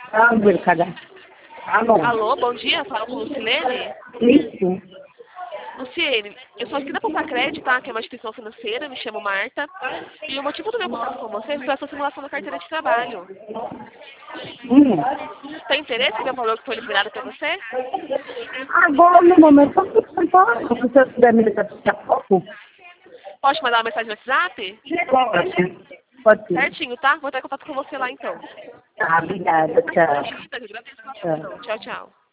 Ah, obrigada. Alô? Alô, bom dia, fala com Lucilene. Isso. Luciene, eu sou aqui da Poupa Crédito, tá? Que é uma instituição financeira, me chamo Marta. E o motivo do meu contato com você foi a sua simulação da carteira de trabalho. Hum. Tem interesse no valor que foi liberado para você? Agora, no momento, eu fico sem falar. Se você puder me ligar daqui a pouco. Pode mandar uma mensagem no WhatsApp? Pode. Pode ser. Certinho, tá? Vou entrar em contato com você lá então. Tá, obrigada. Tchau. Imagina, eu agradeço pela Tchau. atenção. Tchau, tchau.